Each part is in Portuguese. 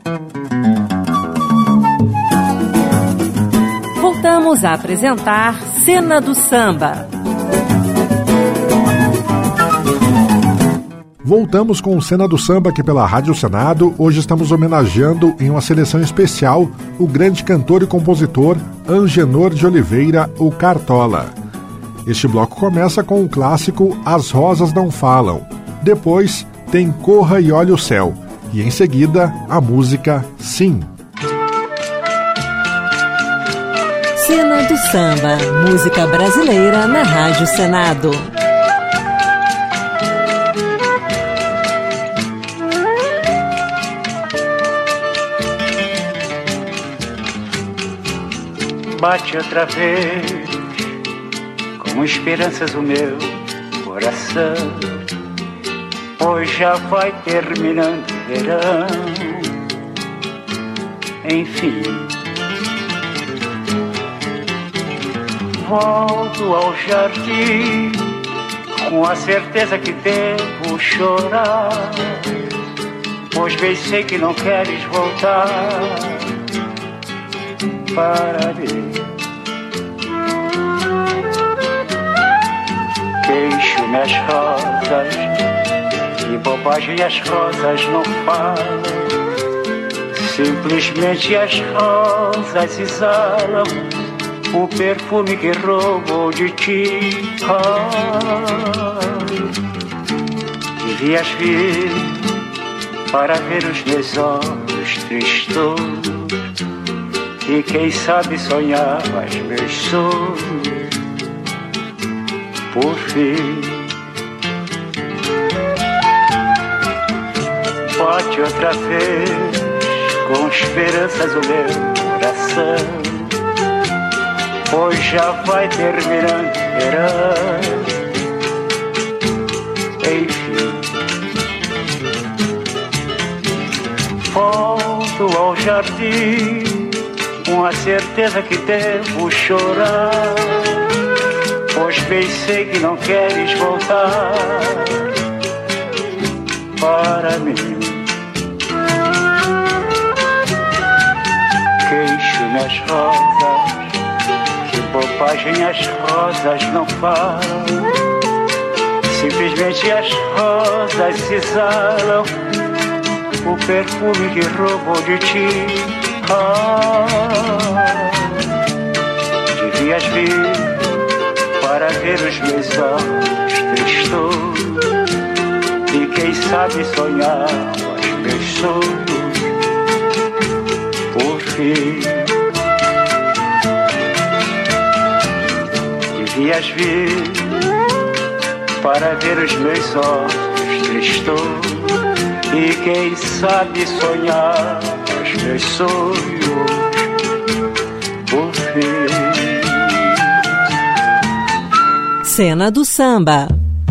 Voltamos a apresentar Cena do Samba. Voltamos com o Cena do Samba aqui pela Rádio Senado. Hoje estamos homenageando em uma seleção especial o grande cantor e compositor Angenor de Oliveira, o Cartola. Este bloco começa com o clássico As Rosas Não Falam. Depois tem Corra e Olhe o Céu. E em seguida, a música Sim. Cena do Samba, música brasileira na Rádio Senado. Bate outra vez, com esperanças o meu coração, pois já vai terminando o verão. Enfim, volto ao jardim, com a certeza que devo chorar, pois bem sei que não queres voltar para mim. Queixo-me as rosas, que bobagem as rosas não falam. Simplesmente as rosas exalam o perfume que roubou de ti. Devias vir para ver os meus olhos tristos e quem sabe sonhavas meus sonhos por fim. Bate outra vez, com esperanças o meu coração, pois já vai terminando o verão. Enfim, volto ao jardim, com a certeza que devo chorar, pois bem sei que não queres voltar para mim. Queixo-me as rosas, que bobagem as rosas não falam. Simplesmente as rosas exalam o perfume que roubou de ti. Devias vir para ver os meus olhos tristos e quem sabe sonhar os meus sonhos por fim. Devias vir para ver os meus olhos tristos e quem sabe sonhar os meus sonhos por fim. Cena do Samba.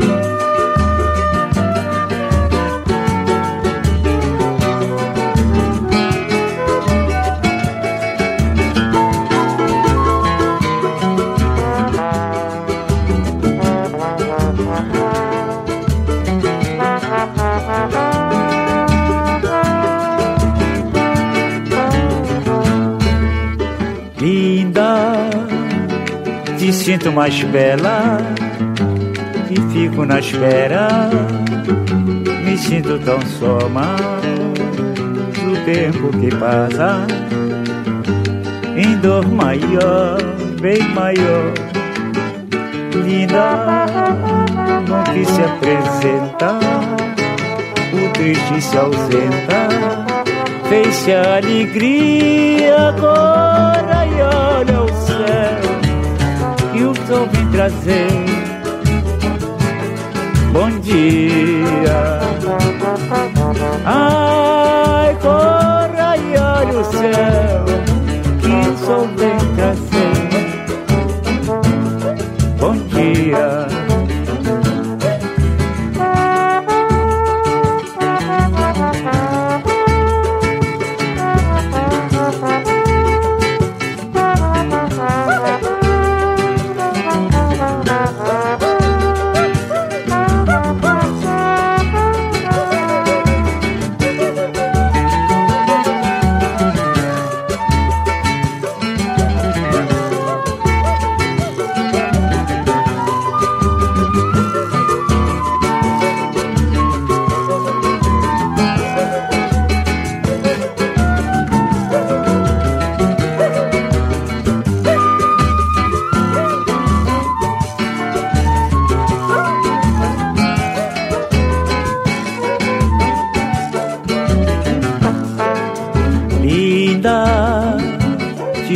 Te sinto mais bela e fico na espera. Me sinto tão só mal do tempo que passa, em dor maior, bem maior. Linda, não que se apresenta, o triste se ausenta. Fez-se a alegria agora e olha o céu que o sol vem trazer. Bom dia, ai, corra e olha o céu que o sol vem trazer. Bom dia.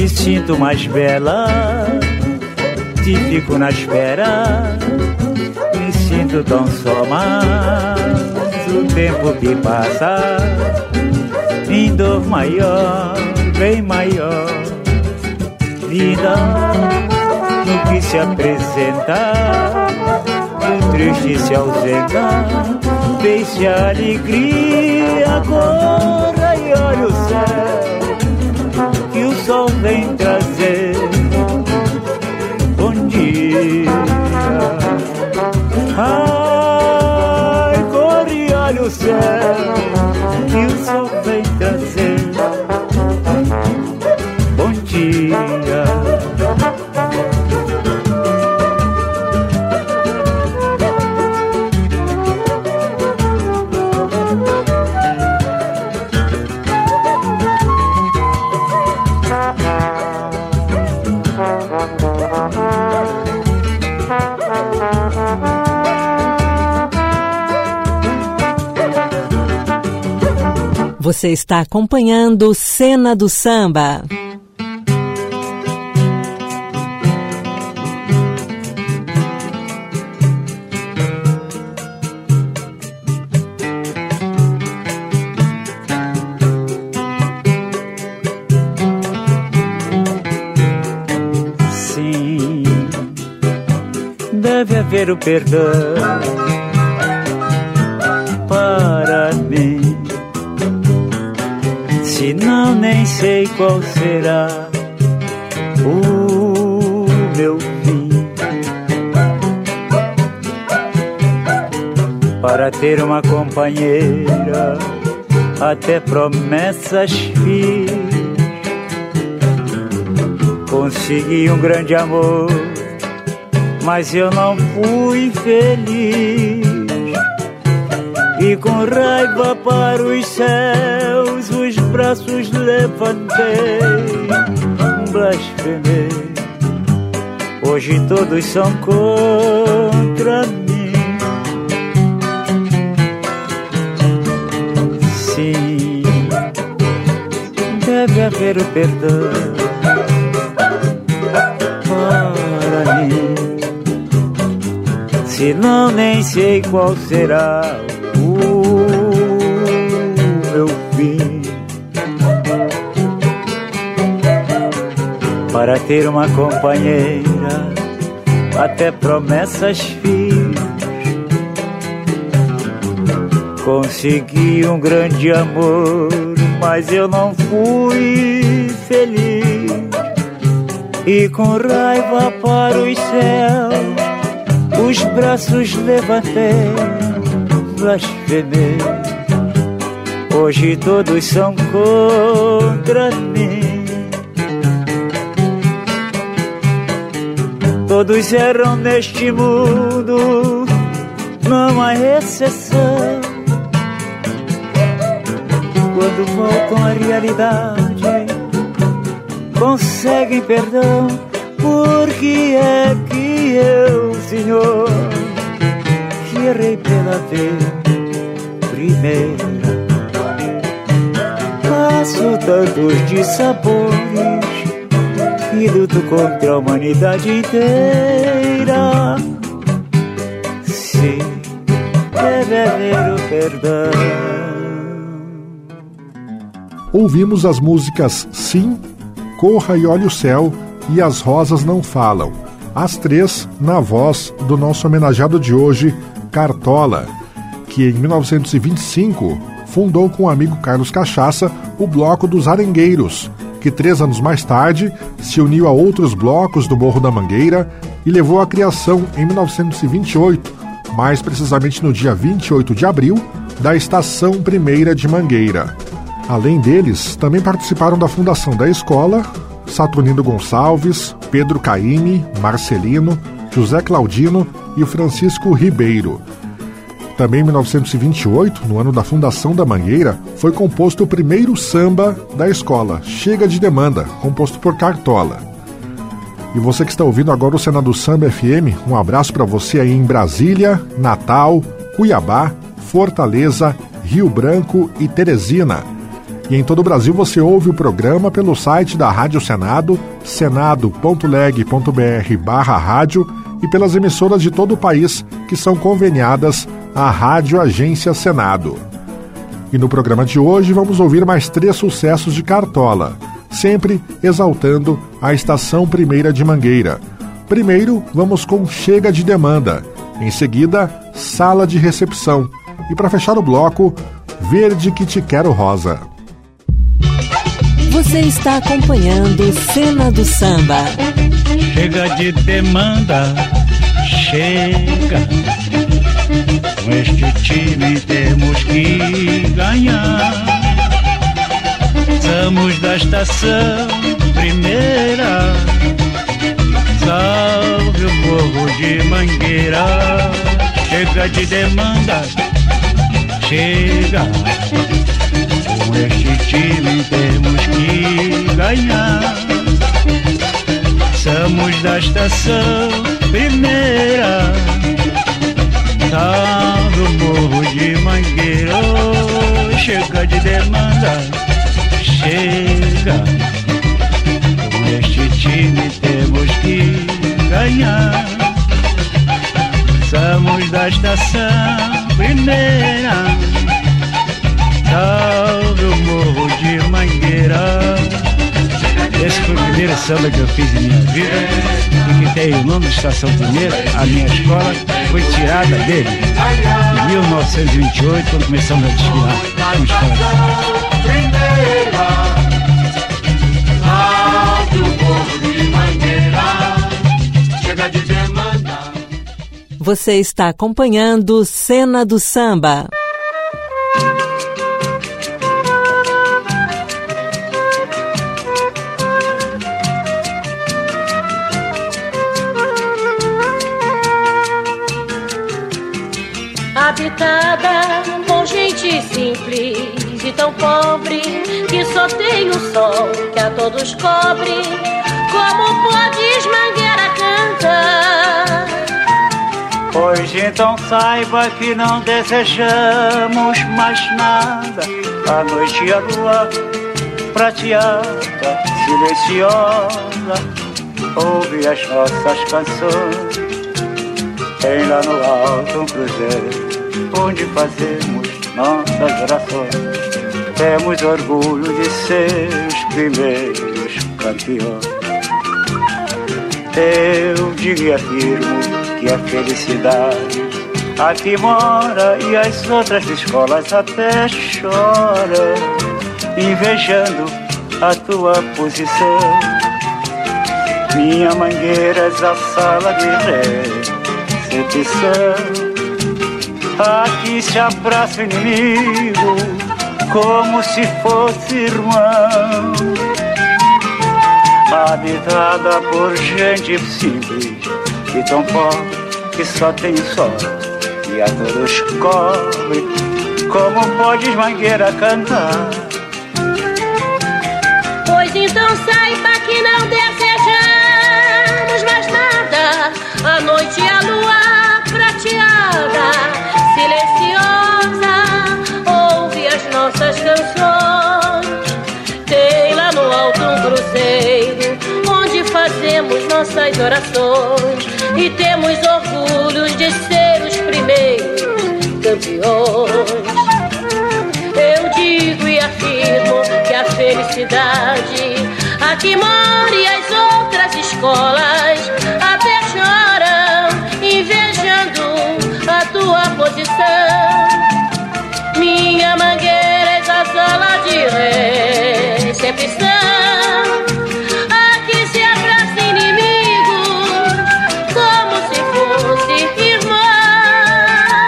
me sinto mais bela, te fico na espera, me sinto tão só, mas o tempo que passa, em dor maior, bem maior, vida no que se apresenta, o triste se ausenta, deixe a alegria, corra e olha o céu, que o sol vem trazer bom dia. Ai, corre e olha o céu, que o sol vem trazer bom dia. Você está acompanhando Cena do Samba. Sim, deve haver o perdão para mim. Senão nem sei qual será o meu fim. Para ter uma companheira, até promessas fiz. Consegui um grande amor, mas eu não fui feliz. E com raiva para os céus, os braços levantei, blasfemei. Hoje todos são contra mim. Sim, deve haver o perdão para mim. Senão nem sei qual será meu fim. Para ter uma companheira, até promessas fiz. Consegui um grande amor, mas eu não fui feliz. E com raiva para os céus, os braços levantei, blasfemei. Hoje todos são contra mim. Todos erram neste mundo, não há exceção. Quando voltam à realidade, conseguem perdão. Por que é que eu, Senhor, que errei pela vez primeira, passo tantos dissabores e luto contra a humanidade inteira? Sim, deve haver o perdão. Ouvimos as músicas Sim, Corra e Olhe o Céu e As Rosas Não Falam, as três na voz do nosso homenageado de hoje, Cartola, que em 1925 fundou com o amigo Carlos Cachaça o Bloco dos Arengueiros, que 3 anos mais tarde se uniu a outros blocos do Morro da Mangueira e levou à criação em 1928, mais precisamente no dia 28 de abril, da Estação Primeira de Mangueira. Além deles, também participaram da fundação da escola Saturnino Gonçalves, Pedro Caymmi, Marcelino, José Claudino e o Francisco Ribeiro. Também em 1928, no ano da fundação da Mangueira, foi composto o primeiro samba da escola, Chega de Demanda, composto por Cartola. E você que está ouvindo agora o Cena do Samba FM, um abraço para você aí em Brasília, Natal, Cuiabá, Fortaleza, Rio Branco e Teresina. E em todo o Brasil você ouve o programa pelo site da Rádio Senado, senado.leg.br/rádio, e pelas emissoras de todo o país que são conveniadas à Rádio Agência Senado. E no programa de hoje vamos ouvir mais 3 sucessos de Cartola, sempre exaltando a Estação Primeira de Mangueira. Primeiro, vamos com Chega de Demanda. Em seguida, Sala de Recepção. E para fechar o bloco, Verde que Te Quero Rosa. Você está acompanhando Cena do Samba. Chega de demanda, chega. Com este time temos que ganhar. Somos da Estação Primeira. Salve o povo de Mangueira. Chega de demanda, chega. Com este time temos que ganhar. Somos da Estação Primeira. Salve o povo de Mangueira. Chega de demanda, chega. Com este time temos que ganhar. Somos da Estação Primeira. Salve o morro de Mangueira. Esse foi o primeiro samba que eu fiz em minha vida e que tem o nome de Estação Primeira. A minha escola foi tirada dele em 1928, quando começamos a desfilar com a escola. Salve o morro de Mangueira. Chega de demanda. Você está acompanhando Cena do Samba. Habitada por gente simples e tão pobre, que só tem o sol que a todos cobre. Como podes Mangueira cantar? Pois então saiba que não desejamos mais nada. A noite e a lua prateada, silenciosa, ouve as nossas canções. Tem lá no alto um cruzeiro onde fazemos nossas orações. Temos orgulho de ser os primeiros campeões. Eu digo e afirmo que a felicidade aqui mora, e as outras escolas até choram, invejando a tua posição. Minha Mangueira é a sala de recepção. Aqui se abraça o inimigo como se fosse irmão. Habitada por gente simples e tão pobre, que só tem o sol e a todos cobre. Como podes Mangueira cantar? Pois então saiba que não desejamos mais nada. A noite e a lua prateada, silenciosa, ouve as nossas canções. Tem lá no alto um cruzeiro onde fazemos nossas orações, e temos orgulhos de ser os primeiros campeões. Eu digo e afirmo que a felicidade aqui mora, e as outras escolas até choram, invejando a tua posição. Minha Mangueira é a sala de recepção. Aqui se abraça inimigos como se fosse irmão.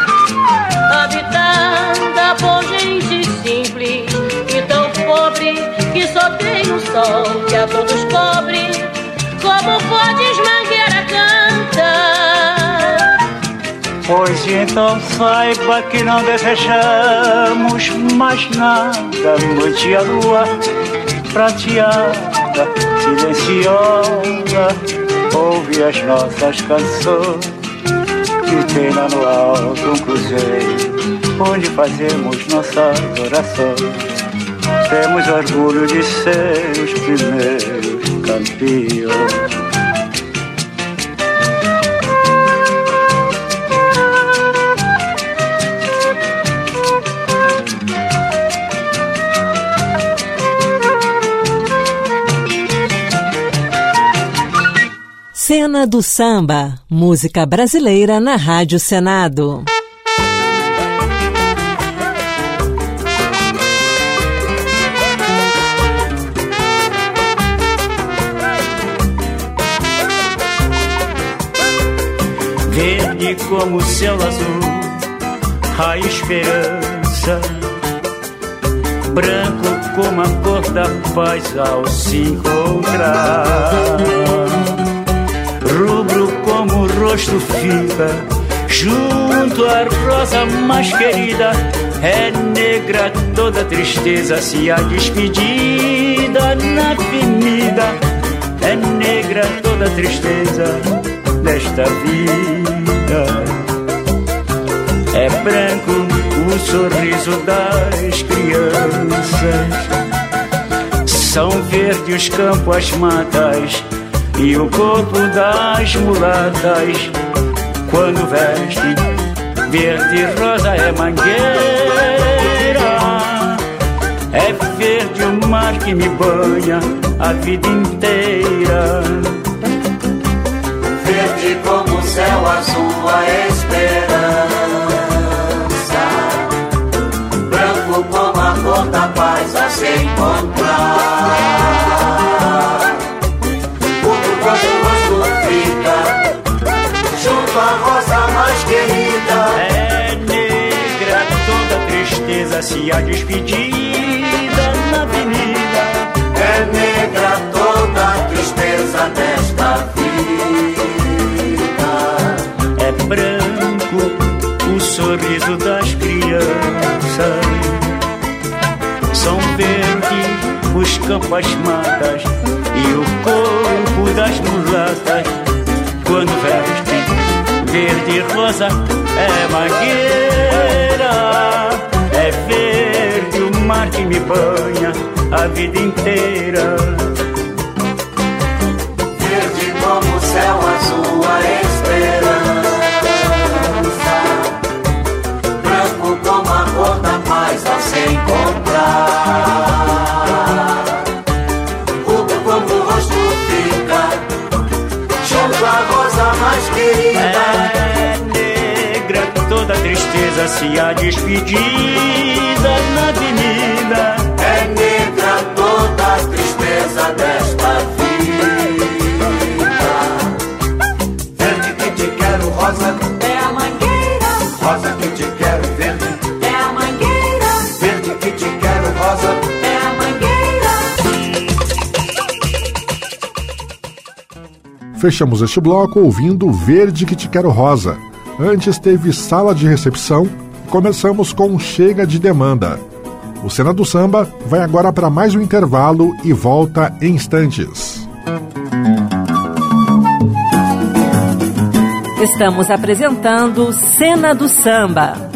Habitada por gente simples e tão pobre, que só tem o sol que a todos cobre. Como podes Mangueira cantar? Pois então saiba que não desejamos mais nada. Noite e a lua prateada, silenciosa, ouve as nossas canções. E tem lá no alto um cruzeiro onde fazemos nossas orações. temos orgulho de ser os primeiros campeões. Cena do Samba, música brasileira na Rádio Senado. Verde como o céu azul, a esperança, branco como a cor da paz ao se encontrar, rubro como o rosto fica junto à rosa mais querida. É negra toda tristeza se a despedida na avenida. É negra toda tristeza desta vida. É branco o sorriso das crianças. São verdes os campos, as matas e o corpo das mulatas. Quando veste verde e rosa é mangueira. É verde o mar que me banha a vida inteira. Verde como o céu azul a esperança, branco como a cor da paz a se encontrar. Quando o rosto fica junto à rosa mais querida. É negra toda tristeza se a despedida na avenida. É negra toda a tristeza desta vida. É branco o sorriso das crianças. São verdes os campos, as matas e o corpo das mulatas. Quando veste verde e rosa é mangueira. É verde o mar que me banha a vida inteira. Verde como o céu azul a esperança, branco como a cor da paz a se encontrar. Rubro como o rosto fica junto à rosa mais querida. É negra toda tristeza se a despedida na avenida. É negra toda a tristeza desta vida. Verde que te quero, rosa é a mangueira. rosa que te quero, verde É a mangueira. verde que te quero, rosa. É a mangueira. Fechamos este bloco ouvindo Verde que te quero rosa. Antes teve Sala de Recepção. Começamos com Chega de Demanda. O Cena do Samba vai agora para mais um intervalo e volta em instantes. Estamos apresentando Cena do Samba.